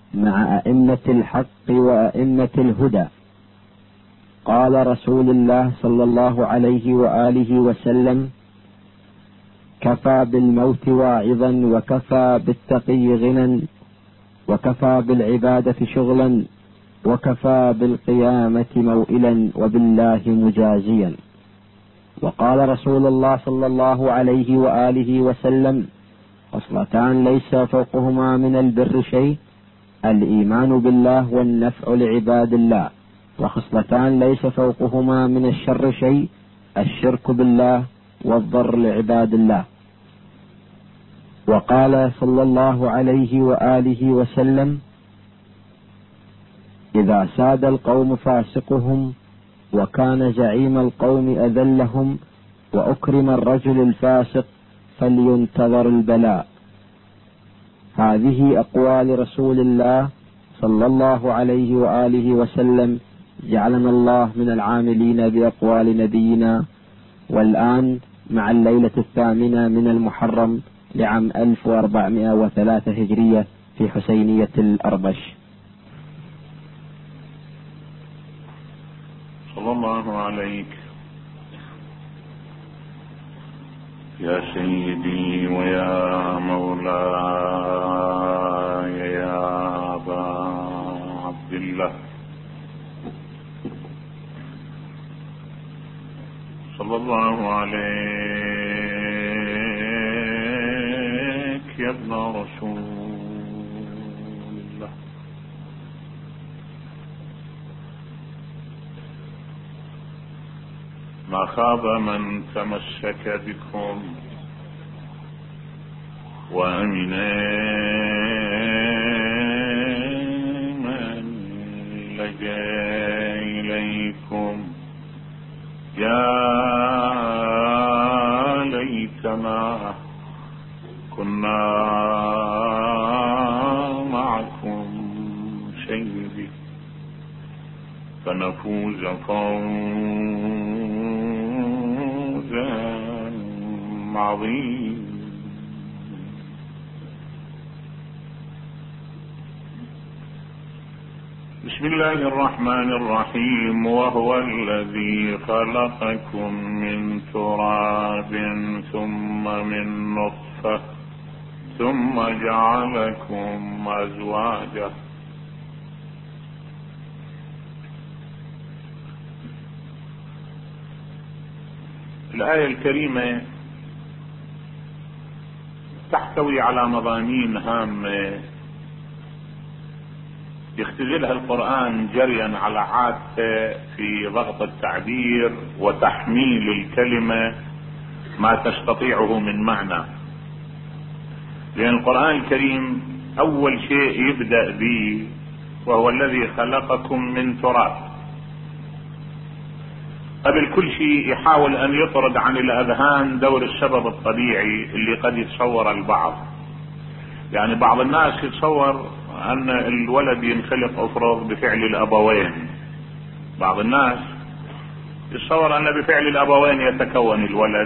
مع أئمة الحق وأئمة الهدى. قال رسول الله صلى الله عليه وآله وسلم: كفى بالموت واعظا، وكفى بالتقي غنى، وكفى بالعبادة شغلا، وكفى بالقيامة موئلا، وبالله مجازيا. وقال رسول الله صلى الله عليه وآله وسلم: خصلتان ليس فوقهما من البر شيء: الإيمان بالله والنفع لعباد الله. وخصلتان ليس فوقهما من الشر شيء: الشرك بالله والضر لعباد الله. وقال صلى الله عليه وآله وسلم: إذا ساد القوم فاسقهم، وكان زعيم القوم أذلهم، وأكرم الرجل الفاسق، فلينتظر البلاء. هذه أقوال رسول الله صلى الله عليه وآله وسلم، جعلنا الله من العاملين بأقوال نبينا. والآن مع الليلة 8 من المحرم لعام 1403 هجرية في حسينية الأربش. صلى الله عليك يا سيدي ويا مولاي يا أبا عبد الله، صلى الله عليك يا ابن رسول الله. ما خاب من تمسك بكم، وأمن من لجأ إليكم. يا ليتنا كنا معكم سيدي، فنفوز فوزا عظيما. بسم الله الرحمن الرحيم. وهو الذي خلقكم من تراب ثم من نطفة ثم جعلكم أزواجا. الآية الكريمة تحتوي على مضامين هامة يختزلها القرآن جريا على عادته في ضغط التعبير وتحميل الكلمة ما تستطيعه من معنى. لأن القرآن الكريم أول شيء يبدأ به وهو الذي خلقكم من تراب. قبل كل شيء يحاول أن يطرد عن الأذهان دور السبب الطبيعي اللي قد يتصور البعض. يعني بعض الناس يتصور أن الولد ينخلق أفرض بفعل الأبوين. بعض الناس يتصور أن بفعل الأبوين يتكون الولد،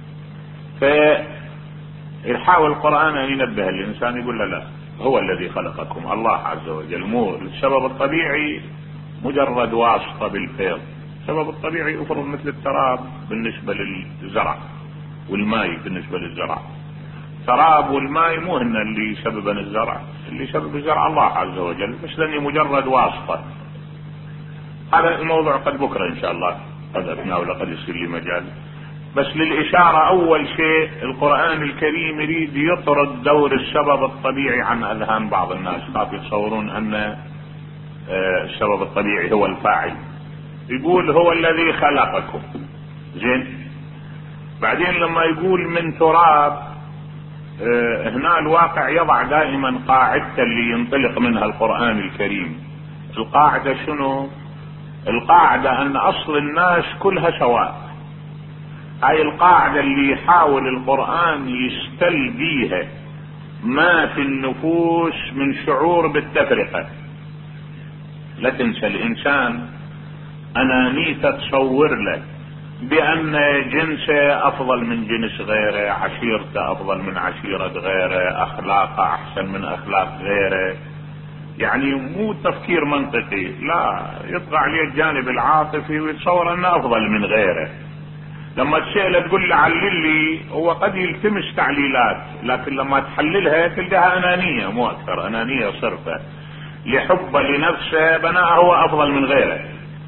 فيحاول القرآن أن ينبه الإنسان يقول له لا، هو الذي خلقكم الله عز وجل. مو السبب الطبيعي مجرد واسطة بالفيض. السبب الطبيعي أفرض مثل التراب بالنسبة للزرع والماء بالنسبة للزرع. التراب والماء مو هن اللي سببن الزرع، اللي سبب الزرع الله عز وجل، بس لاني مجرد واسطة. هذا الموضوع قد بكرة ان شاء الله قد اتناوله، قد يصير لي مجال. بس للإشارة أول شيء القرآن الكريم يريد يطرد دور السبب الطبيعي عن أذهان بعض الناس. خاف يتصورون أن السبب الطبيعي هو الفاعل. يقول هو الذي خلقكم، زين. بعدين لما يقول من تراب، هنا الواقع يضع دائما قاعدة اللي ينطلق منها القرآن الكريم. القاعدة شنو؟ القاعدة أن أصل الناس كلها سواء. هاي القاعدة اللي يحاول القرآن يستل بيها ما في النفوس من شعور بالتفرقة. لا تنسى الإنسان أنانيته تصور له بأن جنسه أفضل من جنس غيره، عشيرته أفضل من عشيرة غيره، أخلاقه أحسن من أخلاق غيره. يعني مو تفكير منطقي، لا، يطغى عليه الجانب العاطفي ويتصور انه افضل من غيره. لما تسأله تقول له علل لي، هو قد يلتمس تعليلات، لكن لما تحللها تلقاها انانية، مو اكثر، انانية صرفة، لحبه لنفسه بناء هو افضل من غيره.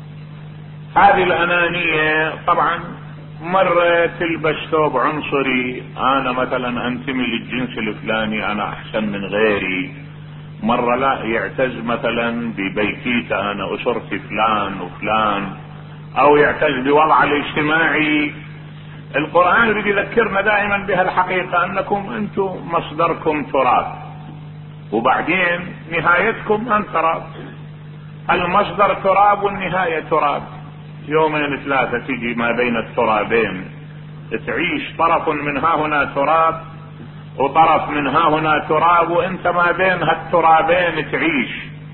هذه الانانية طبعا مرة تلبس ثوب عنصري، انا مثلا انتمي للجنس الفلاني انا احسن من غيري، مرة لا، يعتز مثلا ببيتيته، انا اسرتي فلان وفلان، او يعتز بوضعه الاجتماعي. القرآن يريد يذكرنا دائما بهالحقيقة، انكم انتم مصدركم تراب، وبعدين نهايتكم ان تراب. المصدر تراب والنهاية تراب، يومين ثلاثة تيجي ما بين الترابين، تعيش طرف من ها هنا تراب وطرف من ها هنا تراب، وانت ما بين هالترابين تعيش،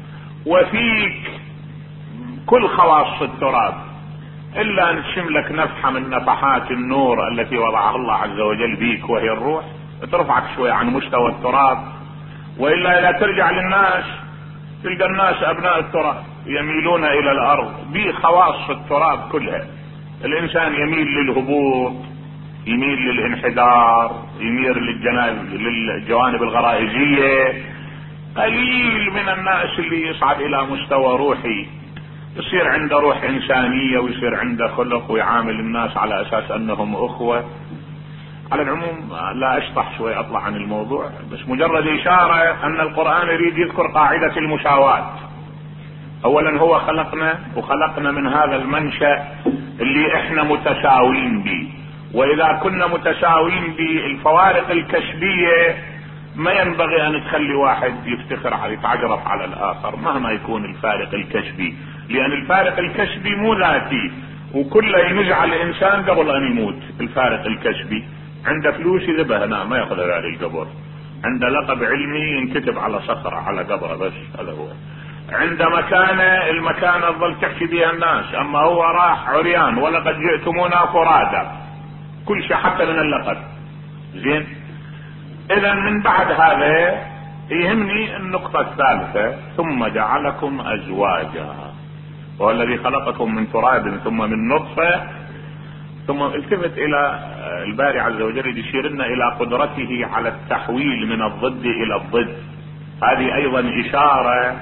وفيك كل خواص التراب، الا ان تشم لك نفحة من نفحات النور التي وضعها الله عز وجل بيك، وهي الروح، ترفعك شوية عن مستوى التراب. والا اذا ترجع للناس تلقى الناس ابناء التراب يميلون الى الارض بخواص التراب كلها. الانسان يميل للهبوط، يميل للانحدار، يميل للجوانب الغرائزية. قليل من الناس اللي يصعد الى مستوى روحي، يصير عنده روح انسانية ويصير عنده خلق ويعامل الناس على اساس انهم اخوة. على العموم لا اشطح شوي اطلع عن الموضوع، بس مجرد اشارة ان القرآن يريد يذكر قاعدة المساواة. اولا هو خلقنا وخلقنا من هذا المنشأ اللي احنا متساوين به، واذا كنا متساوين بالفوارق الكسبية ما ينبغي ان تخلي واحد يفتخر على يتعجرف على الاخر مهما يكون الفارق الكسبي، لان الفارق الكسبي مو ذاتي، وكله ينزع الانسان قبل ان يموت. الفارق الكسبي عنده فلوس يذبها هنا ما ياخذها على القبر، عنده لقب علمي ينكتب على صخرة على قبره، بس هذا هو. عنده مكانة، المكانة تظل تحكي بها الناس، اما هو راح عريان، ولقد جئتمونا فرادا، كل شيء حتى من اللقب. زين، اذا من بعد هذا يهمني النقطة الثالثة، ثم جعلكم ازواجا، وهو الذي خلقكم من تراب ثم من نطفة. ثم التفت الى الباري عز وجل يشير لنا الى قدرته على التحويل من الضد الى الضد. هذه ايضا اشارة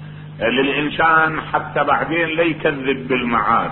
للانسان حتى بعدين لا يكذب بالمعاد،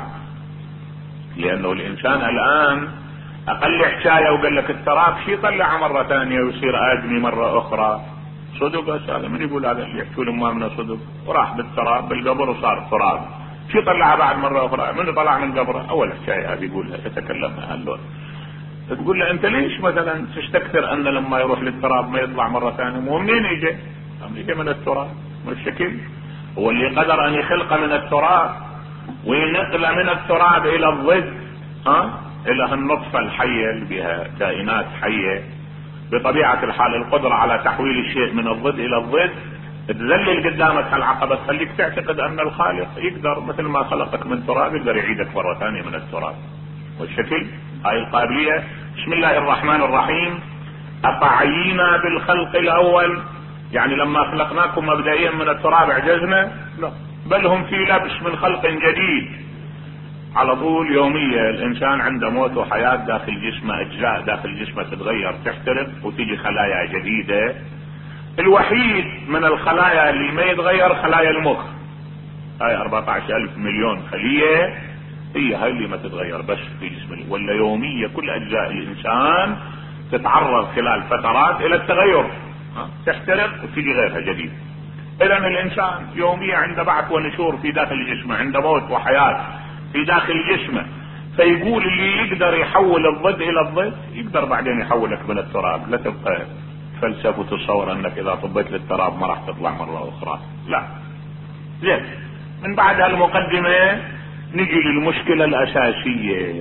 لانه الانسان الان اقل حكاية وقال لك التراب شي طلع مرة ثانية ويصير ادمي مرة اخرى. صدق هذا من يقول؟ هذا اللي يحكوا لهم ما من صدق، وراح بالتراب بالقبر وصار تراب. شي طلع بعد مرة اخرى؟ من طلع من قبره؟ اول حكاية هذه يقولها يتكلمها هاللون. تقول له انت ليش مثلا تستكثر ان لما يروح للتراب ما يطلع مرة ثانية؟ ومنين يجي؟ يجي من التراب. والشكل هو اللي قدر ان يخلق من التراب وينقل من التراب الى الضد، الى هالنطفة الحية اللي بها كائنات حية. بطبيعة الحال القدرة على تحويل الشيء من الضد الى الضد تذلل قدامك هالعقبة، تخليك تعتقد ان الخالق يقدر مثل ما خلقك من تراب يقدر يعيدك مرة ثانية من التراب. والشكل هاي القابلية. بسم الله الرحمن الرحيم. أفعينا بالخلق الأول، يعني لما خلقناكم مبدئيا من التراب عجزنا؟ لا، بل هم في لبس من خلق جديد. على طول يومية الإنسان عنده موت وحياة داخل جسمه، أجزاء داخل جسمه تتغير تحترق وتيجي خلايا جديدة. الوحيد من الخلايا اللي ما يتغير خلايا المخ، هاي 14,000 مليون خلية، هي هاي اللي ما تتغير بس في جسمه. ولا يومية كل أجزاء الإنسان تتعرض خلال فترات إلى التغير، تحترق وتيجي غيرها جديد. إذن الإنسان يوميا عنده بعث ونشور في داخل جسمه، عنده موت وحياة في داخل جسمه. فيقول اللي يقدر يحول الضد إلى الضد يقدر بعدين يحولك من التراب. لا تبقى فلسفة تصور أنك إذا طبيت للتراب ما راح تطلع مرة أخرى، لا. زين، من بعد هالمقدمة نجي للمشكلة الأساسية.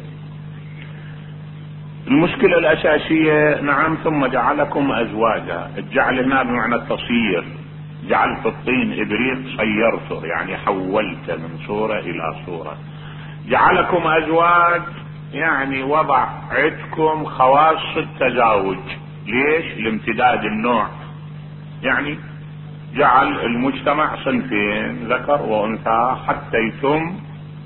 المشكلة الأساسية، نعم، ثم جعلكم أزواجا. الجعل هنا بمعنى التصيير، جعلت الطين إبريق صيرته، يعني حولت من صورة إلى صورة. جعلكم أزواج يعني وضع عندكم خواص التزاوج. ليش؟ لامتداد النوع. يعني جعل المجتمع صنفين ذكر وانثى حتى يتم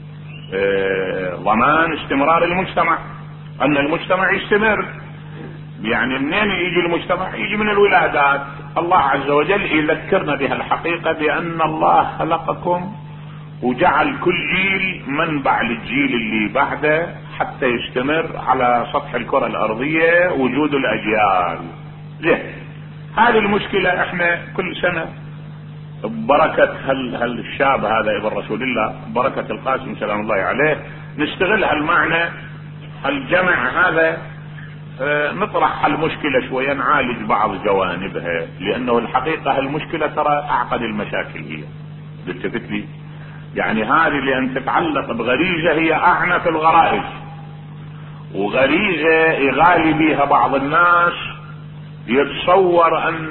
ضمان استمرار المجتمع، ان المجتمع يستمر. يعني منين يجي المجتمع؟ يجي من الولادات. الله عز وجل يذكرنا بها الحقيقة بان الله خلقكم وجعل كل جيل منبع للجيل اللي بعده حتى يستمر على سطح الكرة الارضية وجود الاجيال. زين، هذه المشكلة احنا كل سنة ببركة الشاب هذا ابن رسول الله، بركة القاسم سلام الله عليه، نستغل هالمعنى الجمع هذا، نطرح هالمشكلة شوية، نعالج بعض جوانبها، لانه الحقيقة هالمشكلة ترى اعقد المشاكل هي. بالتفت لي يعني هذه لان تتعلق بغريزة هي اعنف الغرائز، وغريزة يغالي بها بعض الناس، يتصور ان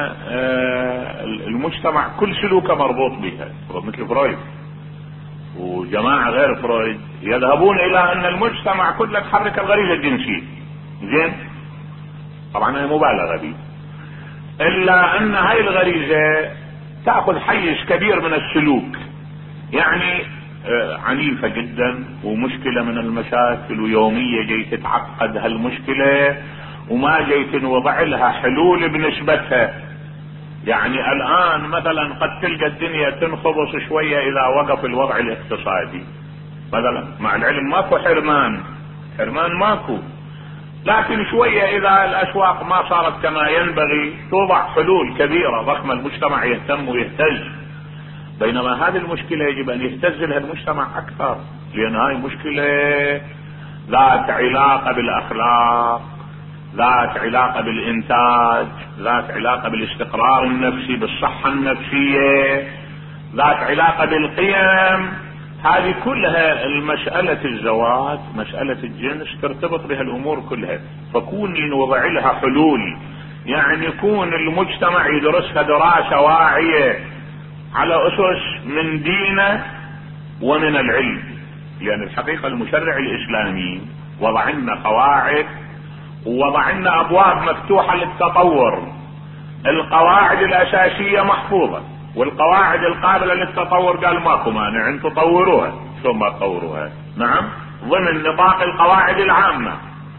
المجتمع كل سلوكه مربوط بها، مثل فرويد وجماعة غير فرويد يذهبون الى ان المجتمع كله تحرك الغريزة الجنسية. زين، طبعا هي مبالغة دي، الا ان هاي الغريزة تأخذ حيز كبير من السلوك، يعني عنيفة جدا ومشكلة من المشاكل، ويومية جاي تتعقد هالمشكلة وما جاي نوضع لها حلول بنسبتها. يعني الان مثلا قد تلقى الدنيا تنخبص شوية اذا وقف الوضع الاقتصادي مثلا، مع العلم ماكو حرمان ماكو، لكن شوية اذا الاسواق ما صارت كما ينبغي توضع حلول كبيرة ضخمة، المجتمع يهتم ويهتز. بينما هذه المشكلة يجب ان يهتز لها المجتمع اكثر، لان هاي مشكلة ذات علاقة بالاخلاق، ذات علاقة بالانتاج، ذات علاقة بالاستقرار النفسي، بالصحة النفسية، ذات علاقة بالقيم. هذه كلها المسألة الزواج، مسألة الجنس ترتبط بها الامور كلها، فكون نوضع لها حلول، يعني يكون المجتمع يدرسها دراسة واعية على اسس من دينه ومن العلم. لان الحقيقة المشرع الاسلامي وضع لنا قواعد ووضع لنا ابواب مفتوحة للتطور. القواعد الاساسية محفوظة، والقواعد القابلة للتطور قال ماكو مانع ان تطوروها. ثم تطوروها نعم ضمن نطاق القواعد العامة.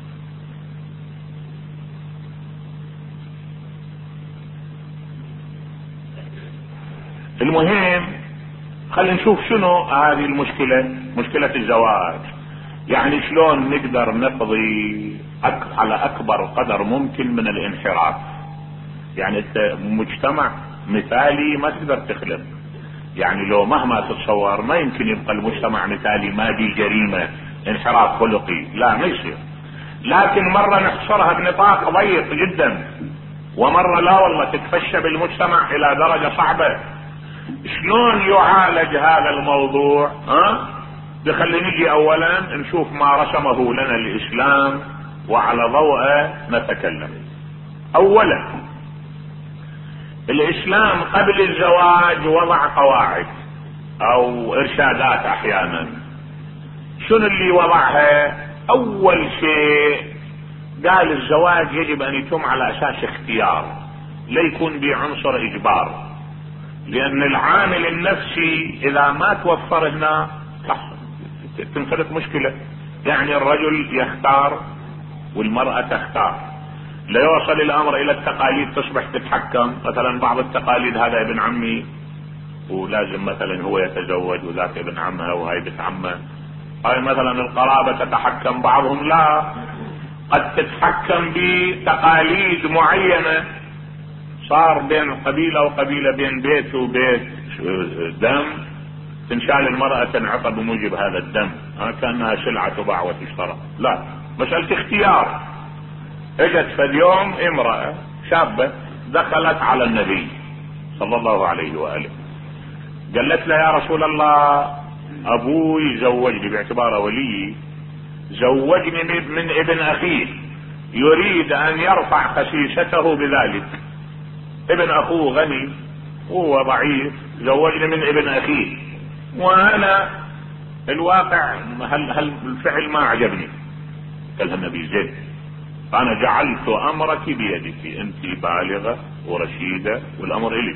المهم خلينا نشوف شنو هذه المشكلة، مشكلة الزواج. يعني شلون نقدر نقضي على اكبر قدر ممكن من الانحراف. يعني مجتمع مثالي ما تقدر تخلق، يعني لو مهما تتصور ما يمكن يبقى المجتمع مثالي ما دي جريمة انحراف خلقي، لا ما يصير. لكن مرة نحصرها بنطاق ضيق جدا، ومرة لا والله تتفشى بالمجتمع الى درجة صعبة. شلون يعالج هذا الموضوع؟ بخلي نجي اولا نشوف ما رسمه لنا الاسلام وعلى ضوءه نتكلم. اولا الاسلام قبل الزواج وضع قواعد او ارشادات احيانا. شنو اللي وضعها؟ اول شيء قال الزواج يجب ان يتم على اساس اختيار، لا يكون بعنصر اجبار، لان العامل النفسي اذا ما توفر هنا تنخلق مشكلة. يعني الرجل يختار والمرأة تختار، لا يوصل الامر الى التقاليد تصبح تتحكم. مثلا بعض التقاليد هذا ابن عمي ولازم مثلا هو يتزوج وذاك ابن عمها وهاي بنت عمه. هاي مثلا القرابة تتحكم، بعضهم لا، قد تتحكم بتقاليد معينة. صار بين قبيلة وقبيلة، بين بيت وبيت دم، تنشال المرأة تنعطى بموجب هذا الدم، كأنها سلعة تباع وتشترى. لا، مسألة اختيار. اجت في اليوم امرأة شابة دخلت على النبي صلى الله عليه وآله، قالت له يا رسول الله ابوي زوجني باعتباره ولي، زوجني من ابن اخيه، يريد ان يرفع خسيسته بذلك. ابن اخوه غني وهو ضعيف، زوجني من ابن اخيه، وانا الواقع هل الفعل ما عجبني. قال النبي زين، انا جعلت امرك بيدك، انت بالغة ورشيدة والامر الك،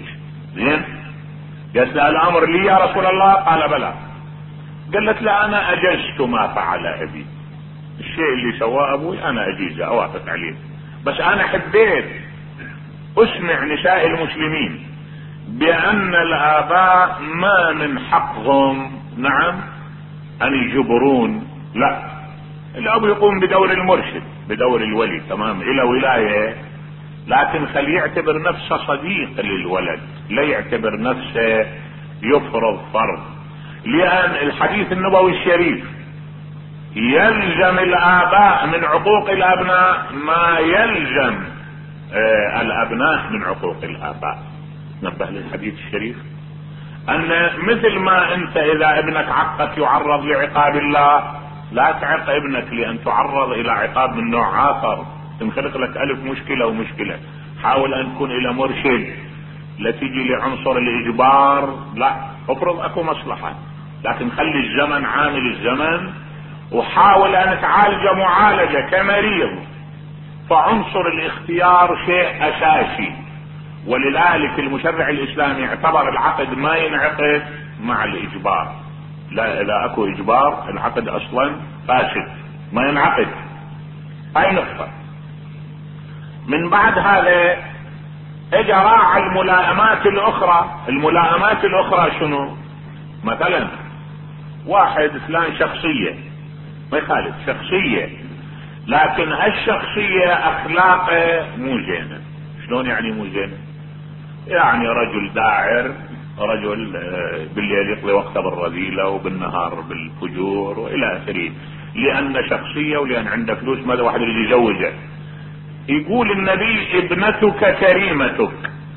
زين. قالت له الامر لي يا رسول الله؟ قال بلى. قالت له انا اجزت ما فعل ابي، الشيء اللي سواه ابوي انا اجيزه اوافق عليه، بس انا حبيت اسمع نساء المسلمين بان الاباء ما من حقهم نعم ان يجبرون، لا، الاب يقوم بدور المرشد بدور الولي، تمام، الى ولاية، لكن خل يعتبر نفسه صديق للولد، لا يعتبر نفسه يفرض فرض، لان الحديث النبوي الشريف يلزم الاباء من عقوق الابناء ما يلزم الابناء من عقوق الاباء. نبه للحديث الشريف ان مثل ما انت اذا ابنك عقك يعرض لعقاب الله، لا تعق ابنك لان تعرض الى عقاب من نوع اخر، تنخلق لك الف مشكلة ومشكلة. حاول ان تكون الى مرشد، لا تجي لعنصر الاجبار، لا، افرض اكو مصلحة، لكن خلي الزمن عامل الزمن، وحاول ان تعالج معالجة كمريض. فعنصر الاختيار شيء اساسي، ولذلك المشرع الاسلامي اعتبر العقد ما ينعقد مع الاجبار، لا، اذا اكو اجبار العقد اصلا فاسد ما ينعقد. هاي نقطة. من بعد هذا اجى راعى الملائمات الاخرى. الملائمات الاخرى شنو؟ مثلا واحد فلان شخصية ما يخالف شخصية، لكن هالشخصية اخلاقه مو زينة. شلون يعني مو زينة؟ يعني رجل داعر، رجل بالليل يقضي وقته بالرذيلة وبالنهار بالفجور والى اخره، لان شخصية ولان عنده فلوس ماذا واحد اللي يزوجه. يقول النبي ابنتك كريمتك،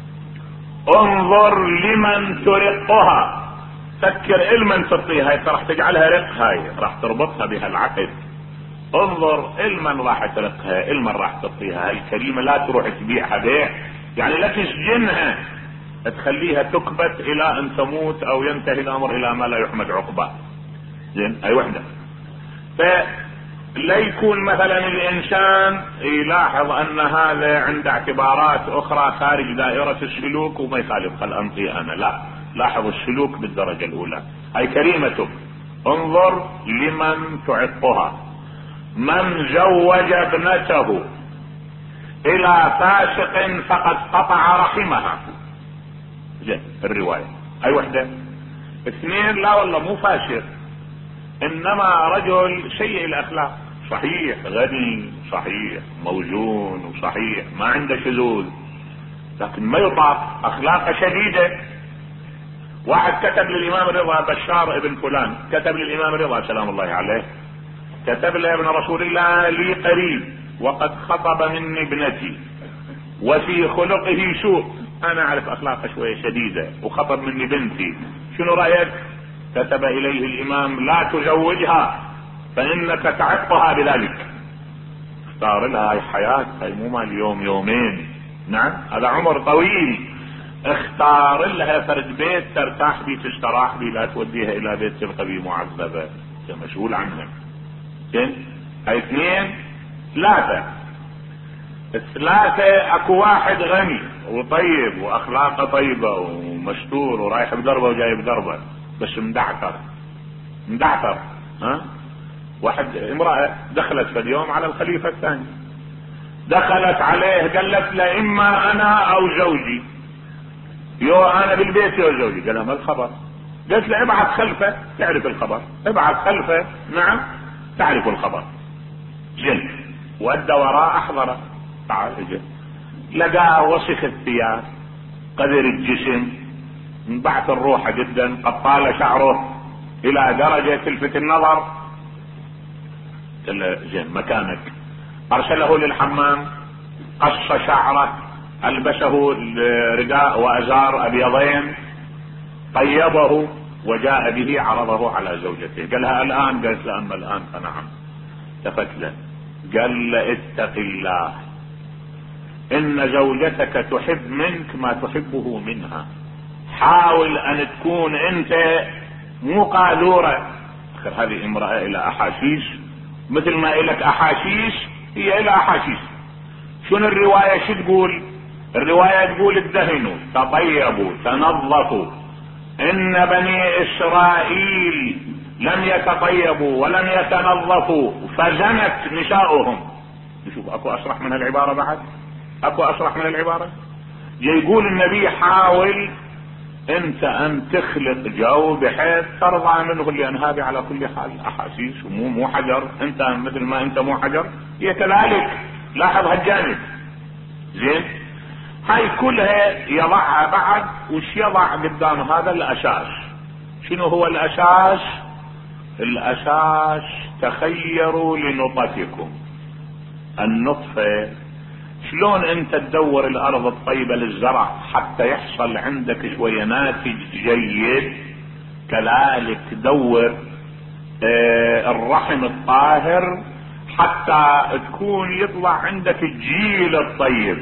انظر لمن ترقها. فكر المن تعطيها، انت راح تجعلها رق، هاي راح تربطها بها العقد. انظر المن راح ترقها، المن راح تعطيها. هاي الكريمة لا تروح تبيعها بيع، يعني لا تسجنها تخليها تكبت الى ان تموت او ينتهي الامر الى ما لا يحمد عقباه. زين، اي وحده. فلا يكون مثلا الانسان يلاحظ ان هذا عنده اعتبارات اخرى خارج دائرة السلوك وما يخالف، خل انطي انا، لا، لاحظ السلوك بالدرجة الاولى. هاي كريمتك، انظر لمن تعقها. من زوج ابنته الى فاسق فقد قطع رحمها. زين، الرواية اي وحدة. اثنين، لا والله مو فاسق، انما رجل سيء الاخلاق، صحيح غني، صحيح موزون، وصحيح ما عنده شذوذ، لكن ما يطاق، اخلاقه شديدة. واحد كتب للامام رضا، بشار ابن فلان، كتب للامام رضا سلام الله عليه، كتب له ابن رسول الله لي قريب وقد خطب مني ابنتي وفي خلقه سوء، انا اعرف اخلاقه شوية شديدة وخطب مني بنتي، شنو رأيك؟ كتب اليه الامام لا تزوجها فانك تعقها بذلك. اختار لها، هاي حياة، هاي مو مال يوم يومين، نعم هذا عمر طويل. اختار لها فرد بيت ترتاح بي تستراح بي، لا توديها الى بيت تبقى بي معذبة، انت مسؤول عنها. زين، هاي اثنين. ثلاثة اكو واحد غني وطيب واخلاقه طيبة ومستور ورايح بدربه وجاي بدربه، بس مدعتر. ها، واحد امرأة دخلت في اليوم على الخليفة الثاني، دخلت عليه قالت له اما انا او زوجي، يو انا بالبيت يو زوجي. قال لها ما الخبر؟ قالت له ابعث خلفه تعرف الخبر، ابعث خلفه، نعم تعرف الخبر. جن ودى وراء احضره، تعال اجل، لقاه وسخ الثياب قذر الجسم، انبعث الروح جدا، قد طال شعره الى درجة تلفت النظر. قال له زين مكانك. ارسله للحمام، قص شعره، البسه رداء وازار ابيضين، طيبه وجاء به عرضه على زوجته. قال لها الان؟ قالت له اما الان فنعم. التفت له قال له اتق الله، ان زوجتك تحب منك ما تحبه منها، حاول ان تكون انت مو قاذورة. هذه امرأة الى احاشيش، مثل ما الك احاشيش هي الى احاشيش. شنو الرواية شو تقول؟ الرواية تقول ادهنوا، تطيبوا، تنظفوا. ان بني اسرائيل لم يتطيبوا ولم يتنظفوا فزنت نساؤهم. نشوف اكو اصرح من العبارة بعد؟ اكو اصرح من العبارة؟ يقول النبي حاول انت ان تخلق جو بحيث ترضى منه، لان هذه على كل حال احاسيس ومو حجر، انت مثل ما انت مو حجر هي كذلك، لاحظ هالجانب. زين، هاي كلها يضعها بعد. وش يضع قدام هذا؟ الاساس. شنو هو الاساس؟ الاساس تخيروا لنطفكم. النطفة شلون انت تدور الارض الطيبة للزرع حتى يحصل عندك شوية ناتج جيد، كذلك تدور الرحم الطاهر حتى تكون يطلع عندك الجيل الطيب.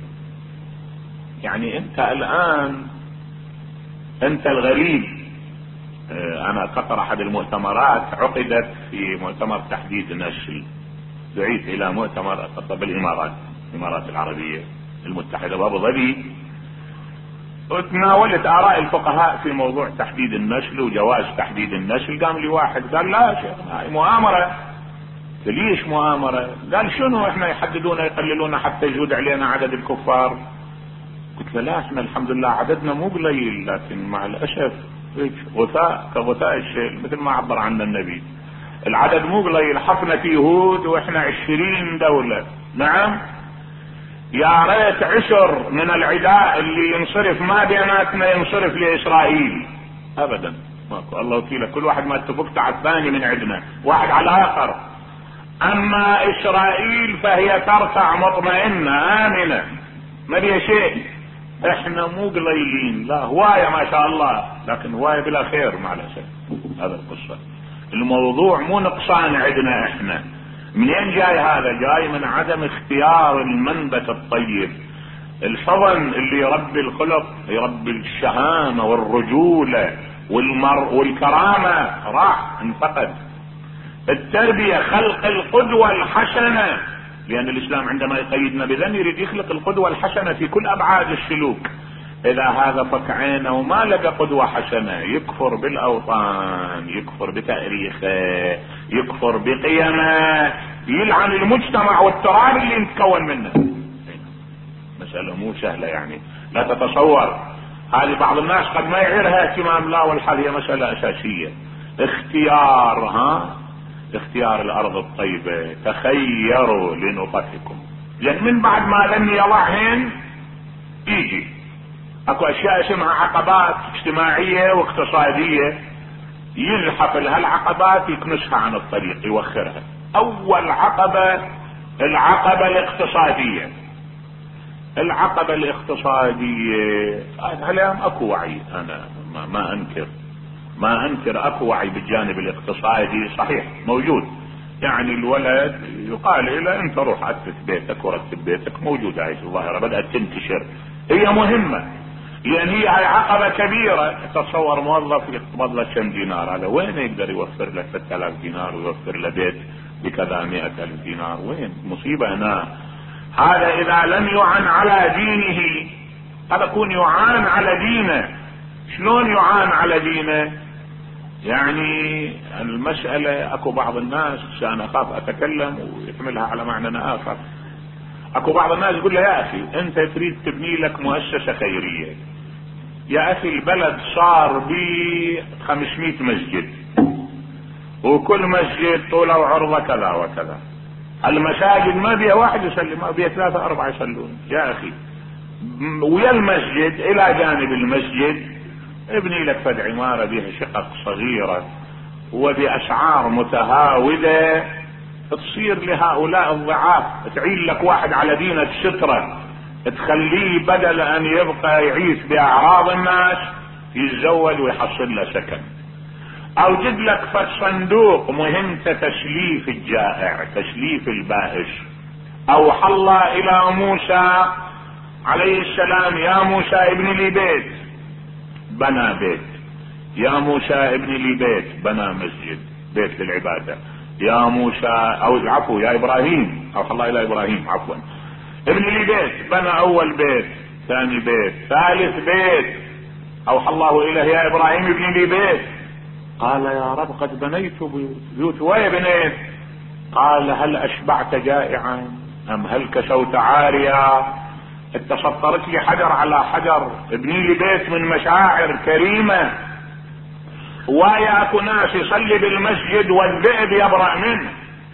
يعني انت الان انت الغريب. انا قطر احد المؤتمرات عقدت في مؤتمر تحديد نسل، دعيت الى مؤتمر بالامارات، الامارات العربية المتحدة بابو ظبي، وتناولت اراء الفقهاء في موضوع تحديد النسل وجواز تحديد النسل. قام لي واحد قال لا شيخ هاي مؤامرة. ليش مؤامرة؟ قال شنو احنا يحددون يقللون حتى يزود علينا عدد الكفار؟ قلت له لا، احنا الحمد لله عددنا مو قليل، لكن مع الاسف غثاء كغثاء الشيء، مثل ما عبر عنا النبي. العدد مو قليل، حفنة يهود واحنا 20 دولة. نعم، يا ريت عشر من العداء اللي ينصرف ما بيناتنا ينصرف لاسرائيل. ابدا ماكو، الله وكيلك، كل واحد ما اتفقت على الثاني من عندنا، واحد على الاخر. اما اسرائيل فهي ترتع مطمئنة امنة ما بيها شيء. احنا مو قليلين، لا هواية ما شاء الله، لكن هواية بلا خير مع الاسف. هذا القصة. الموضوع مو نقصان عندنا احنا. منين جاي هذا؟ جاي من عدم اختيار المنبت الطيب. الحضن اللي يربي الخلق، يربي الشهامة والرجولة والكرامة، راح انفقد. التربية خلق القدوة الحسنة، لان الاسلام عندما يقيدنا بذن يريد يخلق القدوة الحسنة في كل ابعاد السلوك. اذا هذا فك عينه وما لقى قدوة حسنة يكفر بالاوطان، يكفر بتاريخه، يكفر بقيمه، يلعن المجتمع والتراب اللي نتكون منه. مسألة مو سهلة يعني، لا تتصور. هذه بعض الناس قد ما يعيرها اهتمام، لا والحال هي مسألة اساسية. اختيار الارض الطيبة. تخيروا لنطفكم. لان من بعد ما لم يضعهن يجي اكو اشياء اسمها عقبات اجتماعية واقتصادية، يلحق لها العقبات يكنسها عن الطريق يوخرها. اول عقبة العقبة الاقتصادية. العقبة الاقتصادية اليوم اكو وعي، انا ما انكر اكو وعي بالجانب الاقتصادي، صحيح موجود. يعني الولد يقال له انت روح اسس بيتك ورتب بيتك، موجودة هاي الظاهرة بدأت تنتشر، هي مهمة لان هي عقبة كبيرة. تصور موظف يقبض له كم دينار، هذا وين يقدر يوفر له 3000 دينار ويوفر له بيت بكذا 100,000 دينار؟ وين؟ مصيبة هنا. هذا اذا لم يعان على دينه، هذا يكون يعان على دينه. شلون يعان على دينه؟ يعني المسألة اكو بعض الناس، انا اخاف اتكلم ويحملها على معنى اخر. اكو بعض الناس يقول له يا اخي انت تريد تبني لك مؤسسة خيرية، يا اخي البلد صار بي 500 مسجد وكل مسجد طوله وعرضه كذا وكذا، المساجد ما بيها واحد يصلي، ما بيها 3 4 يصلون. يا اخي ويا المسجد الى جانب المسجد ابني لك فد عمارة بها شقق صغيرة وباسعار متهاودة، تصير لهؤلاء الضعاف، تعين لك واحد على دينك سترة، تخليه بدل ان يبقى يعيش باعراض الناس يتزوج ويحصل له سكن. اوجد لك فد صندوق مهمته تسليف الجائع، تسليف البائس. اوحى الله الى موسى عليه السلام: يا موسى ابن لي بيت، بنى بيت. يا موسى ابن لي بيت، بنى مسجد، بيت للعبادة. يا موسى او عفوا يا ابراهيم، اوحى الله الى ابراهيم عفوا: ابن لي بيت، بنى اول بيت. ثاني بيت، ثالث بيت، اوحى الله اليه يا ابراهيم ابن لي بيت. قال يا رب قد بنيت بيوت. وين بنيت؟ قال هل اشبعت جائعا ام هل كسوت عاريا؟ انت سطرت لي حجر على حجر، ابني لي بيت من مشاعر كريمة. وياكو ناس يصلي بالمسجد والذئب يبرأ منه.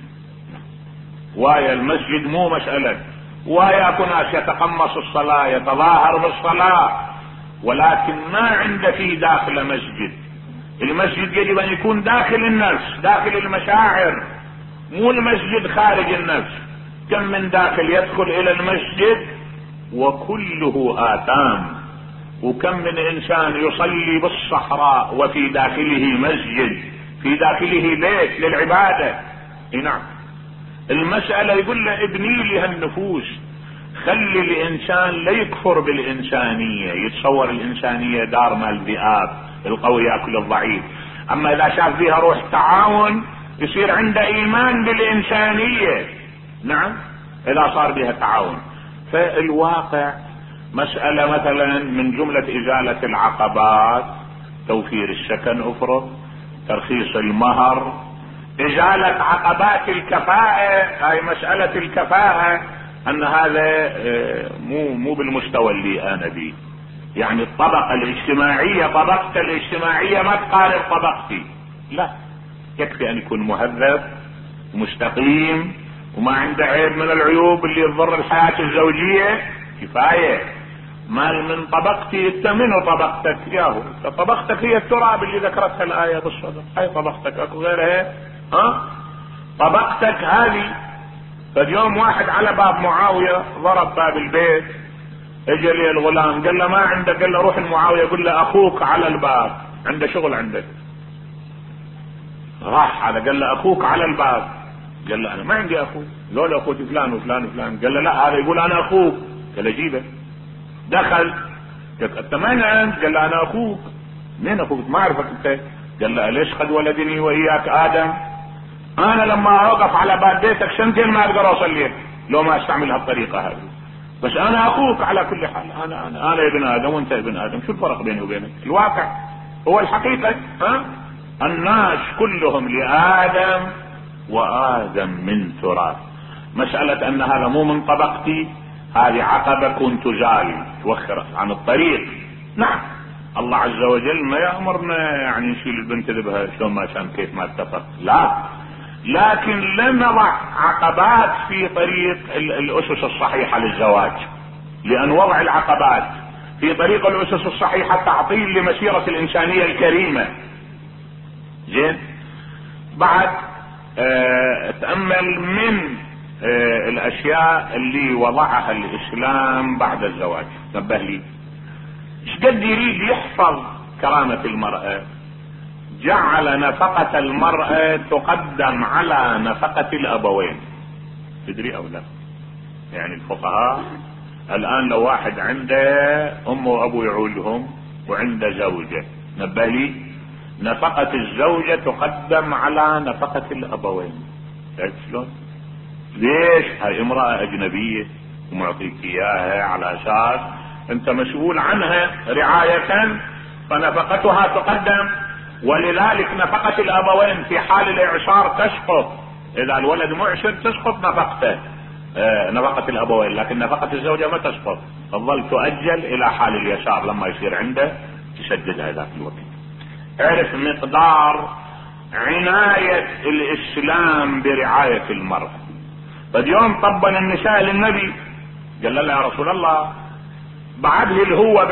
ويا المسجد مو مسألة، وياكو ناس يتقمص الصلاة، يتظاهر بالصلاة، ولكن ما عنده في داخل مسجد. المسجد يجب ان يكون داخل النفس، داخل المشاعر، مو المسجد خارج النفس. كم من داخل يدخل الى المسجد وكله آثام، وكم من انسان يصلي بالصحراء وفي داخله مسجد، في داخله بيت للعبادة. نعم، المسألة يقول له ابني لي هالنفوس، خلي الانسان لا يكفر بالانسانية، يتصور الانسانية دار مال ذئاب، القوي ياكل الضعيف. اما اذا شاف فيها روح تعاون يصير عنده ايمان بالانسانية. نعم، اذا صار بها تعاون. فالواقع مسألة مثلا من جملة ازالة العقبات، توفير السكن، افرض ترخيص المهر، ازالة عقبات الكفاءة. هاي مسألة الكفاءة ان هذا مو بالمستوى اللي انا بيه، يعني الطبقة الاجتماعية، طبقة الاجتماعية ما تقارن طبقتي، لا، يكفي ان يكون مهذب ومستقيم وما عنده عيب من العيوب اللي تضر الحياة الزوجية، كفاية. مال من طبقتي التمن طبقتك ياهو، طبقتك هي التراب اللي ذكرتها الآية بالصدق، هاي طبقتك، اكو غيرها؟ طبقتك هذه. فاليوم واحد على باب معاوية ضرب باب البيت، اجى لي الغلام قال له ما عندك؟ قال له روح المعاوية قل له اخوك على الباب، عنده شغل عندك. راح هذا قال له اخوك على الباب، قال له انا ما عندي اخوك، لولا اخوتي فلان وفلان وفلان. قال له لا، هذا يقول انا اخوك. قال له جيبه. دخل، قال انت من انت؟ قال له انا اخوك. مين اخوك؟ ما اعرفك انت. قال له ليش قد ولدني واياك ادم؟ انا لما اوقف على باب بيتك سنتين ما اقدر اوصل لك لو ما استعمل هالطريقه هذه، بس انا اخوك على كل حال. انا ابن ادم وانت ابن ادم، شو الفرق بيني وبينك؟ الواقع هو الحقيقه. الناس كلهم لادم وادم من تراب. مساله ان هذا مو من طبقتي، هذه عقبه كنت تزال، توخر عن الطريق. نعم، الله عز وجل ما يأمرنا يعني نشيل البنت ذبها شلون ما كان كيف ما اتفق، لا، لكن لن نضع عقبات في طريق الاسس الصحيحة للزواج، لان وضع العقبات في طريق الاسس الصحيحة تعطيل لمسيرة الانسانية الكريمة. زين، بعد تأمل من الاشياء اللي وضعها الاسلام بعد الزواج. نبه لي ايش قد يريد يحفظ كرامة المرأة. جعل نفقة المرأة تقدم على نفقة الابوين. تدري او لا؟ يعني الفقهاء الان لو واحد عنده ام وابو يعولهم وعنده زوجة، نبه لي، نفقة الزوجة تقدم على نفقة الابوين. تعرف شلون؟ ليش؟ هاي امرأة اجنبية ومعطيك اياها على اساس انت مسؤول عنها رعاية، فنفقتها تقدم. ولذلك نفقة الابوين في حال الاعشار تسقط، اذا الولد معشر تسقط نفقته، نفقة الابوين، لكن نفقة الزوجة ما تسقط، تظل تؤجل الى حال اليسار لما يصير عنده تسددها ذاك الوقت. اعرف مقدار عناية الاسلام برعاية المرأة. فاليوم طبنا النساء للنبي، قال له يا رسول الله بعده الهوة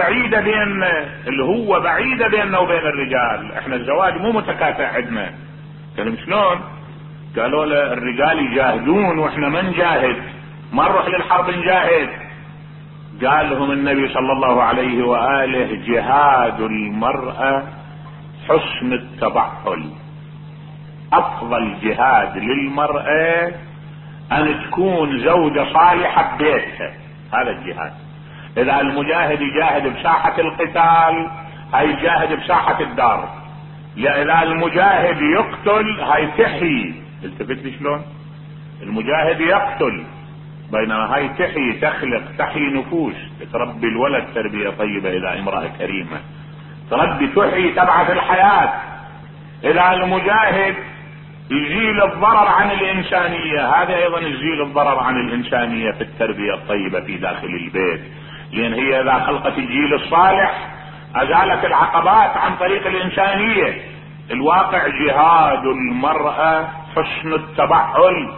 بعيدة بيننا وبين الرجال، احنا الزواج مو متكافئ عندنا. قال شلون؟ قالوا له الرجال يجاهدون واحنا ما نجاهد، ما نروح للحرب نجاهد. قال لهم النبي صلى الله عليه وآله جهاد المرأة حسن التبعل. افضل جهاد للمرأة ان تكون زوجة صالحة ببيتها، هذا الجهاد. اذا المجاهد يجاهد بساحة القتال هاي يجاهد بساحة الدار، اذا المجاهد يقتل هاي تحيي. التفت لي شلون؟ المجاهد يقتل بينما هاي تحيي تخلق تحيي نفوس، تربي الولد تربية طيبة إذا امرأة كريمة، تربي تحيي تبعث الحياة. إذا المجاهد يزيل الضرر عن الإنسانية، هذا أيضا يزيل الضرر عن الإنسانية في التربية الطيبة في داخل البيت، لأن هي إذا خلقت الجيل الصالح أزالت العقبات عن طريق الإنسانية. الواقع جهاد المرأة حسن التبعل،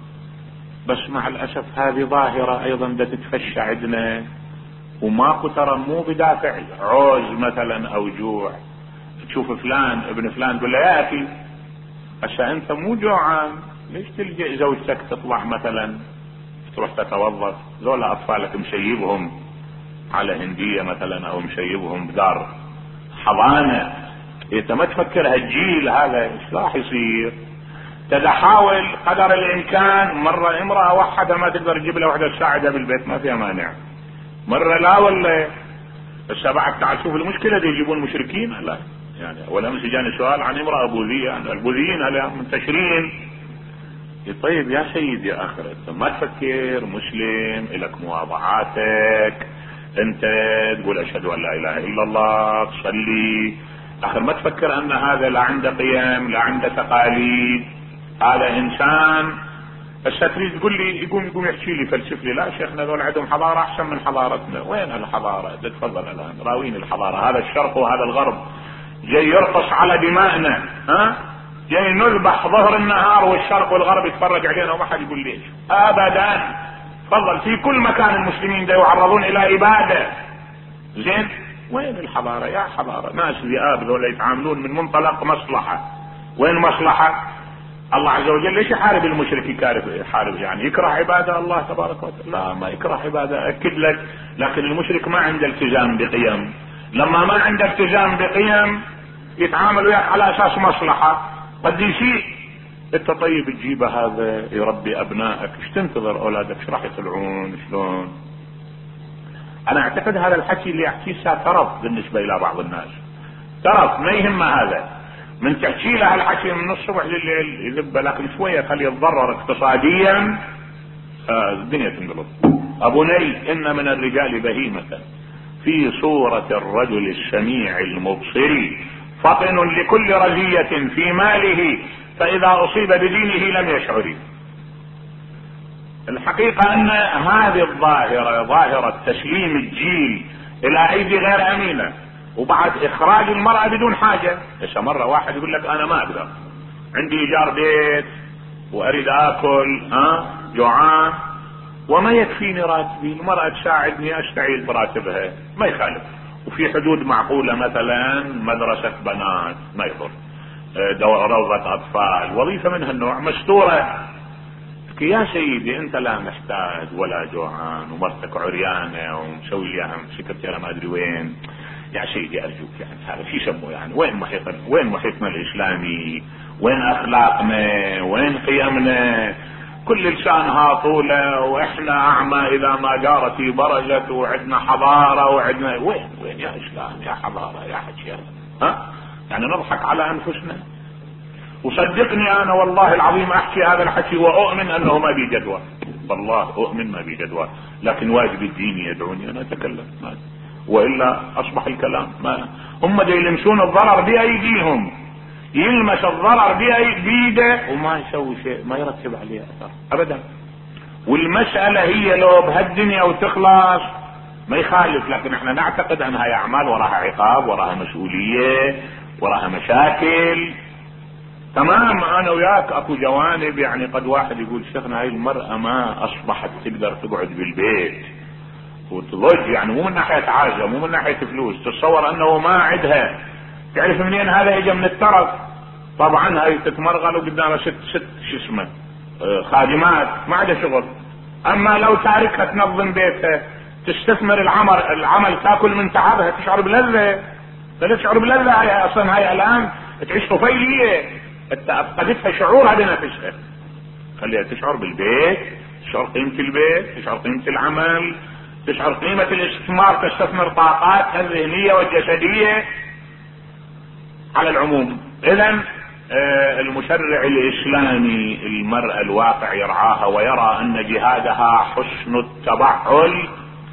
بس مع الأسف هذه ظاهرة أيضا دا تتفشى عندنا، وماكو ترى مو بدافع عوز مثلا أو جوع. تشوف فلان ابن فلان تقول له يا أخي هسه أنت مو جوعان، ليش تلجأ زوجتك تطلع مثلا تروح تتوظف؟ ذولا أطفالك مشيبهم على هندية مثلا أو مشيبهم بدار حضانة، انت ما تفكر هالجيل هذا ايش راح يصير؟ تحاول قدر الامكان. مرة امرأة وحدها ما تقدر تجيب لها وحدة تساعدها بالبيت، ما فيها مانع. مرة لا ولا بس بعد تعال شوف المشكلة دي يجيبون مشركين. لا يعني ولا امس جاني سؤال عن امرأة بوذية، البوذيين هلا منتشرين. طيب يا سيد يا اخر انت ما تفكر مسلم لك مواضعاتك، انت تقول اشهد ان لا اله الا الله تصلي، اخر ما تفكر ان هذا لا عنده قيم لا عنده تقاليد، هذا انسان. بس تريد تقول لي يقوم يحكي لي فلسف لي، لا شيخنا ذول عندهم حضارة احسن من حضارتنا. وين الحضارة؟ تفضل الان راوين الحضارة. هذا الشرق وهذا الغرب جاي يرقص على دمائنا، جاي نذبح ظهر النهار والشرق والغرب يتفرج علينا وما حد يقول ليش ابدا. تفضل في كل مكان المسلمين دا يعرضون الى ابادة. زين وين الحضارة يا حضارة؟ ناس ذئاب ذولا يتعاملون من منطلق مصلحة. وين مصلحة؟ الله عز وجل ليش يحارب المشرك؟ يحارب يعني يكره عبادة الله تبارك وتعالى؟ لا ما يكره عبادة، اكد لك. لكن المشرك ما عنده التزام بقيم. لما ما عنده التزام بقيم يتعامل وياك على اساس مصلحة. قد يسيء انت طيب تجيب هذا يربي ابنائك، ايش تنتظر اولادك ايش راح يطلعون شلون؟ انا اعتقد هذا الحكي اللي يحكيه ترف بالنسبة الى بعض الناس، ترف ما يهم هذا. من تحكي له الحكي من الصبح لليل يذب، لكن شوية خليه يتضرر اقتصاديا الدنيا تنقلب. ابني ان من الرجال بهيمة في صورة الرجل السميع المبصر فطن لكل رزية في ماله فاذا اصيب بدينه لم يشعر. الحقيقة ان هذه الظاهرة ظاهرة تسليم الجيل الى ايدي غير امينة، وبعد اخراج المرأة بدون حاجة. بس مرة واحد يقول لك انا ما اقدر، عندي ايجار بيت واريد اكل جوعان وما يكفيني راتبي، المرأة تساعدني استعيد براتبها ما يخالف، وفي حدود معقولة، مثلا مدرسة بنات ما يضر، روضة اطفال، وظيفة من هالنوع مستورة. يا سيدي انت لا محتاج ولا جوعان ومرتك عريانة ومسوي لي سكرتيرة ما ادري وين. يا سيدي ارجوك يعني هذا شو يسموه يعني؟ وين محيطنا الاسلامي؟ وين اخلاقنا؟ وين قيمنا؟ كل لسانها طولة واحنا اعمى اذا ما جارت برزت، وعندنا حضارة وعندنا وين يا اسلام يا حضارة يا حكي يعني نضحك على انفسنا. وصدقني انا والله العظيم احكي هذا الحكي واؤمن انه ما بي جدوى، والله اؤمن ما بي جدوى، لكن واجب الدين يدعوني انا اتكلم والا اصبح الكلام ما هم دا يلمسون الضرر بايديهم، يلمس الضرر بيده وما يسوي شيء، ما يرتب عليه اثر ابدا. والمسألة هي لو بهالدنيا وتخلص ما يخالف، لكن احنا نعتقد انها اعمال وراها عقاب وراها مسؤولية وراها مشاكل. تمام انا وياك اكو جوانب، يعني قد واحد يقول شيخنا هاي المرأة ما اصبحت تقدر تقعد بالبيت وتضج، يعني مو من ناحية عاجة مو من ناحية فلوس، تتصور انه ما عندها. تعرف منين هذا؟ اجى من الترف. طبعا هاي تتمرغل وقدامها ست شو اسمه خادمات ما عندها شغل. اما لو تاركها تنظم بيتها تستثمر العمل تاكل من تعبها تشعر بلذة. تشعر بلذة هاي اصلا، هاي الان تعيش طفيلية، انت افقدتها شعورها بنفسها. خليها تشعر بالبيت، تشعر قيمة البيت، تشعر قيمة العمل، تشعر قيمة الاستثمار، تستثمر طاقاتها الذهنية والجسدية على العموم. اذا المشرع الاسلامي المرأة الواقع يرعاها ويرى ان جهادها حسن التبعل،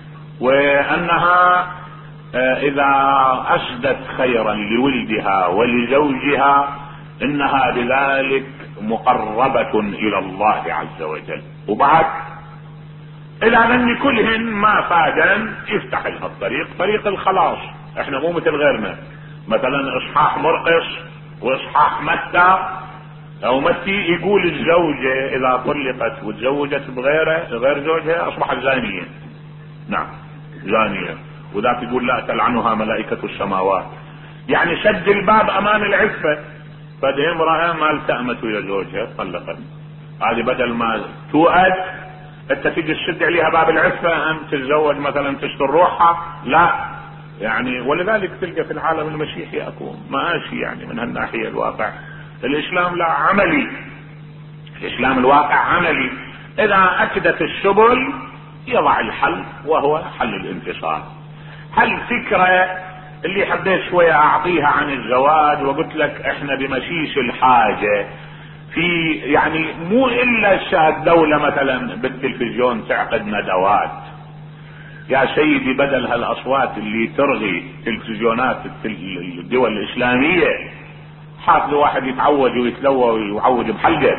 وانها اذا اسدت خيرا لولدها ولزوجها انها بذلك مقربة الى الله عز وجل. وبعد الى ان كلهن ما فادا يفتح لها الطريق، طريق الخلاص. احنا مو مثل غيرنا، مثلا اصحاح مرقس واصحاح متى او متي يقول الزوجة اذا طلقت وتزوجت غير زوجها اصبحت زانية. نعم زانية. وذاك يقول لا تلعنها ملائكة السماوات، يعني سد الباب امام العفة. فده امرأة ما التأمت الى زوجها طلقت، هذه بدل ما توأد انت تيجي تسد عليها باب العفة ان تتزوج مثلا تستر روحها، لا يعني. ولذلك تلقى في العالم المسيحي اكو ماشي يعني من هالناحية الواقع. الاسلام لا عملي، الاسلام الواقع عملي. اذا اكدت السبل يضع الحل وهو حل الانفصال. هالفكرة اللي حبيت شوية اعطيها عن الزواج، وقلت لك احنا بمسيس الحاجة في يعني مو الا الدولة مثلا بالتلفزيون تعقد ندوات. يا سيدي بدل هالاصوات اللي ترغي تلفزيونات الدول الاسلامية، حاط له واحد يتعوج ويتلوى ويعوج بحلقه،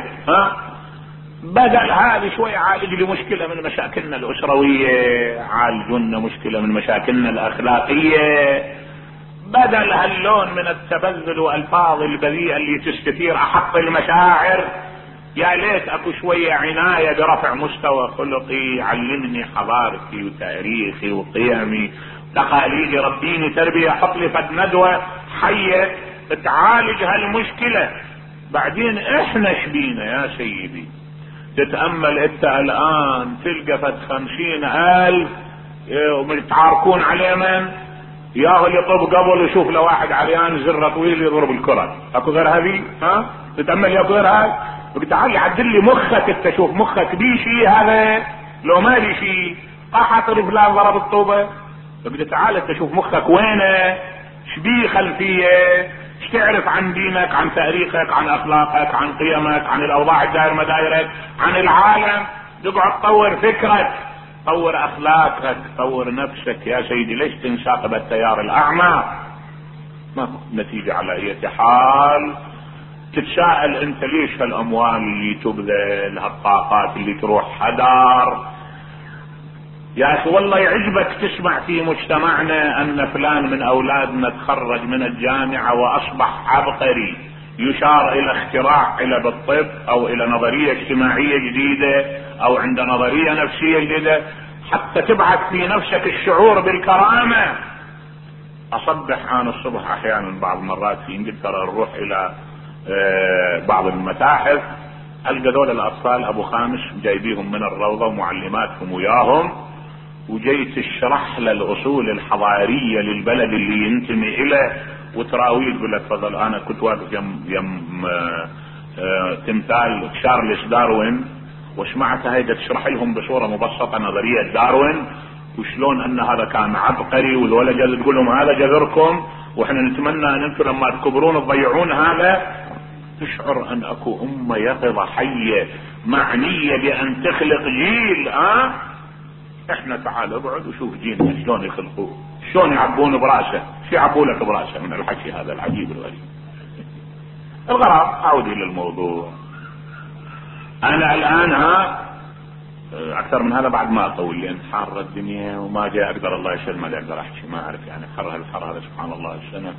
بدل هذه شوية عالج لي مشكلة من مشاكلنا الاسروية، عالجنا مشكلة من مشاكلنا الاخلاقية، بدل هاللون من التبذل والالفاظ البذيئة اللي تستثير احط المشاعر. يا ليت اكو شوية عناية برفع مستوى خلقي، علمني حضارتي وتاريخي وقيمي تقاليدي، ربيني تربية، حط لي فد ندوة حية تعالج هالمشكلة. بعدين احنا شبينا يا سيدي. تتأمل انت الان تلقى فد 50,000 ومتعاركون عليه، من ياهو يطب قبل يشوف له واحد عريان زر طويل يضرب الكرة. اكو غير هذه؟ تتأمل يا غير هذا؟ تعال عدل لي مخك، انت شوف مخك بيه شيء هذا لو ما لي شيء. قحط فلان ضرب الطوبة، بدي تعال انت شوف مخك وينه، شبيه خلفية، ايش تعرف عن دينك، عن تاريخك، عن اخلاقك، عن قيمك، عن الاوضاع الدائر مدايرك، عن العالم. تقعد تطور فكرك، طور اخلاقك، طور نفسك يا سيدي. ليش تنساق بالتيار الاعمى؟ ما نتيجة على اي حال. تتساءل انت ليش هالاموال اللي تبذل، هالطاقات اللي تروح هدار؟ يا اخي والله يعجبك تسمع في مجتمعنا ان فلان من اولادنا تخرج من الجامعة واصبح عبقري، يشار الى اختراع الى بالطب او الى نظرية اجتماعية جديدة او عند نظرية نفسية جديدة، حتى تبعث في نفسك الشعور بالكرامة. اصبح انا الصبح احيانا بعض مرات في انجلترا نروح الى بعض المتاحف، القى دول الاطفال ابو خامس جايبيهم من الروضة ومعلماتهم وياهم، وجاي تشرح للاصول الحضارية للبلد اللي ينتمي اليه، وتراويه تقول لك تفضل. انا كنت واقف يم تمثال شارلز داروين، وسمعت هيدا تشرح لهم بصورة مبسطة نظرية داروين، وشلون ان هذا كان عبقري، والولد جاي تقول لهم هذا جذركم، واحنا نتمنى ان انتم لما تكبرون تضيعون هذا. تشعر ان اكو امة يقظة حية معنية بان تخلق جيل. احنا تعال اقعد وشوف جيلنا شلون يخلقوه، شلون يعبون براسه، شو يعبوا لك براسه من الحكي هذا العجيب الغريب. الغرض اعود الى الموضوع. انا الان اكثر من هذا بعد ما اطول، لان حارة الدنيا وما جاء اقدر الله يشهد ما اقدر احكي، ما اعرف يعني حر هذا سبحان الله السنة.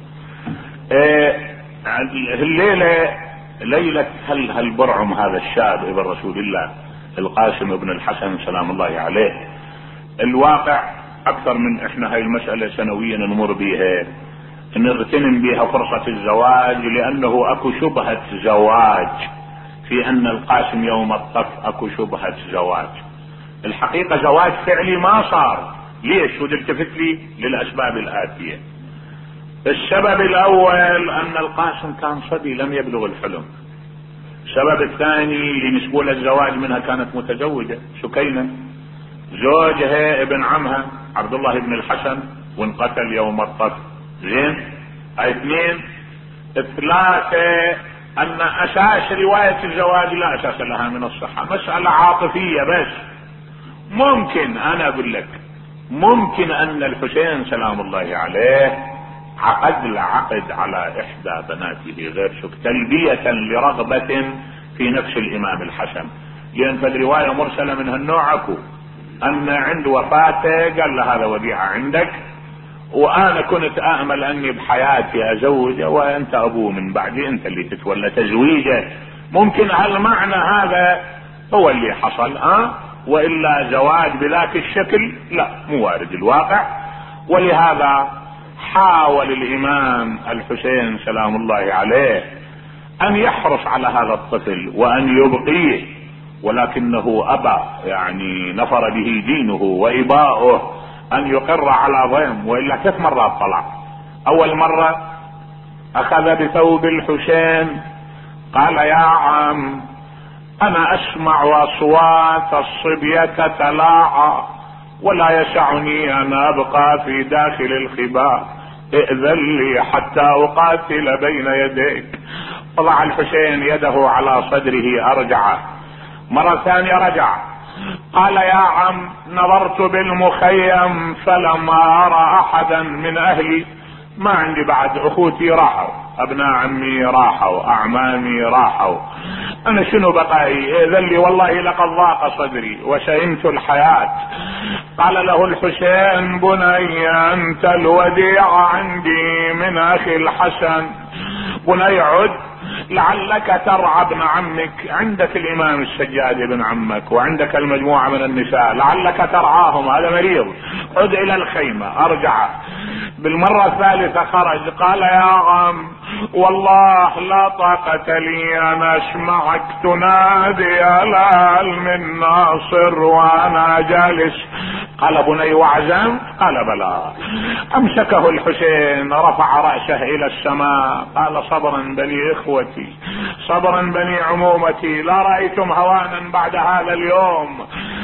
الليلة ليلة هالبرعم هذا الشاب ابن رسول الله القاسم ابن الحسن سلام الله عليه. الواقع اكثر من احنا هاي المسألة سنويا نمر بيها، نغتنم بها فرصة الزواج، لانه اكو شبهة زواج في ان القاسم يوم الطف اكو شبهة زواج. الحقيقة زواج فعلي ما صار. ليش؟ ودلتفت لي للاسباب الاتية. السبب الاول ان القاسم كان صبي لم يبلغ الحلم. السبب الثاني اللي نسبوا الزواج منها كانت متزوجة سكينة، زوجها ابن عمها عبد الله بن الحسن وانقتل يوم الطف. زين، هاي اثنين. الثلاثة ان اساس رواية الزواج لا اساس لها من الصحة، مسألة عاطفية بس. ممكن انا اقول لك ممكن ان الحسين سلام الله عليه عقد على احدى بناته غير شك تلبية لرغبة في نفس الامام الحسن، لان في الرواية مرسلة من هالنوع اكو ان عند وفاته قال له هذا وديعة عندك، وانا كنت امل اني بحياتي ازوجه وانت ابوه من بعدي، انت اللي تتولى تزويجه. ممكن هالمعنى هذا هو اللي حصل، والا زواج بذاك الشكل لا، مو وارد الواقع. ولهذا حاول الامام الحسين سلام الله عليه ان يحرص على هذا الطفل وان يبقيه، ولكنه ابى، يعني نفر به دينه واباؤه ان يقر على ضيم، والا 3 مرات طلع. اول مرة اخذ بثوب الحسين قال يا عم انا اسمع اصوات الصبية تلاعى ولا يسعني ان ابقى في داخل الخباء، ائذن لي حتى اقاتل بين يديك. وضع الحسين يده على صدره ارجعه. مرة ثانية رجع قال يا عم نظرت بالمخيم فلم ارى احدا من اهلي، ما عندي بعد، اخوتي راحوا، ابناء عمي راحوا، اعمامي راحوا، انا شنو بقائي؟ اذن لي والله لقد ضاق صدري وشئمت الحياة. قال له الحسين بني انت الوديع عندي من اخي الحسن، بني عد لعلك ترعى ابن عمك، عندك الامام السجاد ابن عمك وعندك المجموعة من النساء، لعلك ترعاهم، هذا مريض، عد الى الخيمة. ارجع. بالمرة الثالثة خرج قال يا عم والله لا طاقة لي ان اسمعك تنادي يا لال من ناصر وانا جالس. قال بني وعزم؟ قال بلى. امسكه الحسين رفع رأسه الى السماء قال صبرا بني اخوتي، صبرا بني عمومتي، لا رأيتم هوانا بعد هذا اليوم.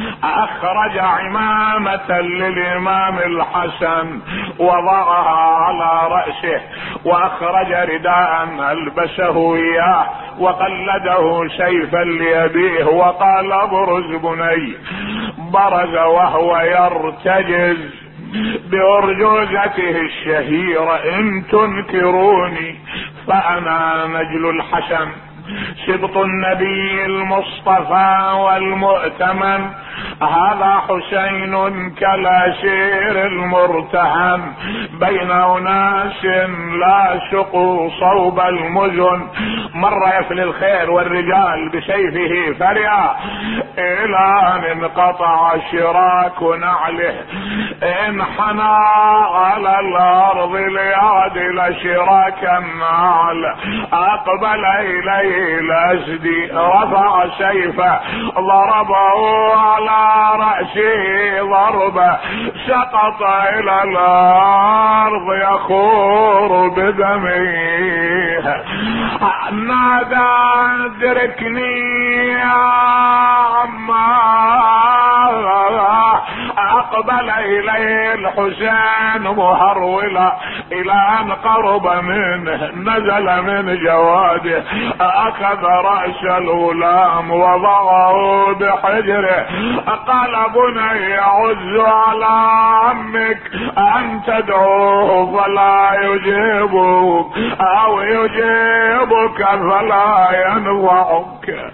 اخرج عمامة للامام الحسن وضعها على رأسه، واخرج رداء البسه اياه وقلده سيفا ليبيه، وقال ابرز بني. برز وهو يرتجز بأرجوزته الشهيرة ان تنكروني فانا نجل الحسن سبط النبي المصطفى والمؤتمن، هذا حسين كالعشير المرتهن بين اناس لا شقوا صوب المزن. مر يفلي الخير والرجال بسيفه فريا الى ان انقطع شراك نعله، انحنى على الارض ليعدل شراك النعل، اقبل اليه الاسدي رفع سيفه ضربه على رأسه ضربة سقط الى الارض يخور بدمه. نادى ادركني يا عمار، اقبل اليه الحسين مهرولا الى ان قرب منه، نزل من جواده اخذ رأس الغلام وضعه بحجره، قال بني عز على عمك ان تدعوه فلا يجيبك او يجيبك فلا ينفعك.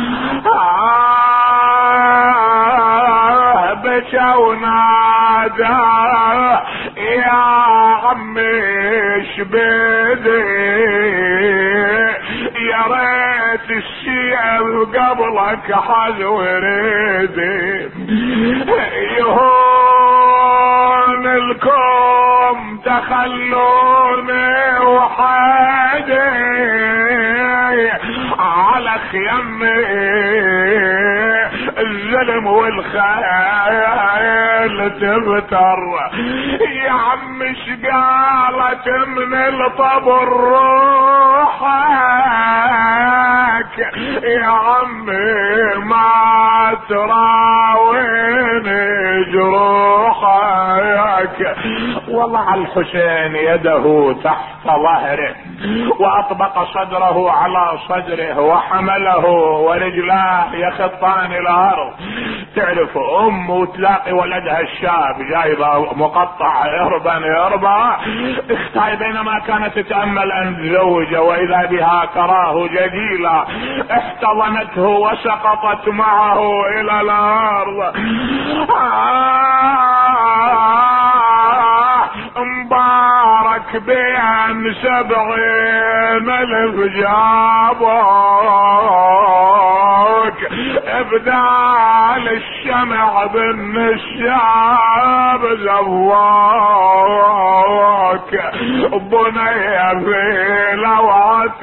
بكى ونادى يا عمي شبيدي، يا ريت الشيء قبلك حز وريدي، يهون الكم تخلوني وحدي على خيمي الظلم والخيال تبتر. يا عم شقالت من الطبر روحك، يا عمي ما تراويني جروحك. وضع الحسين يده تحت ظهره وأطبق صدره على صدره وحمله ورجلاه يخطان الأرض. تعرف تلاقي ولدها الشاب جايبه مقطع يربى اختاي بينما كانت تتأمل أن زوجه وإذا بها تراه جديلا احتضنته وسقطت معه إلى الأرض. مبارك بين 70,000 جابوك ابدال الشمع بالنشاب زواك بني في لوعة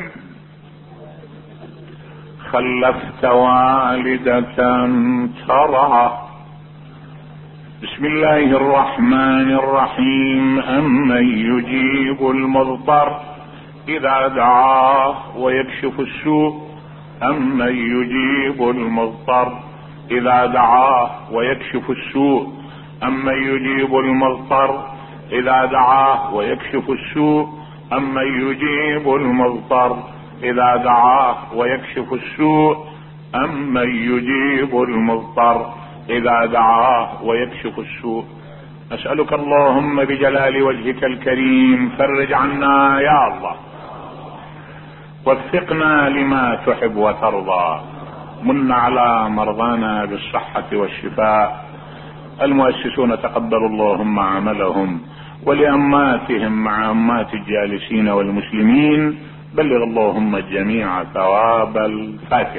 خلفت والدة ترى. بسم الله الرحمن الرحيم. أمن يجيب المضطر إذا دعاه ويكشف السوء. أمن يجيب المضطر إذا دعاه ويكشف السوء. أمن يجيب المضطر إذا دعاه ويكشف السوء. أمن يجيب المضطر إذا دعاه ويكشف السوء. أمن يجيب المضطر إذا دعاه ويكشف السوء. أسألك اللهم بجلال وجهك الكريم فرج عنا يا الله، وفقنا لما تحب وترضى. من على مرضانا بالصحة والشفاء. المؤسسون تقبل اللهم عملهم، ولأماتهم مع أمات الجالسين والمسلمين بلغ اللهم الجميع ثواب الفاتحة.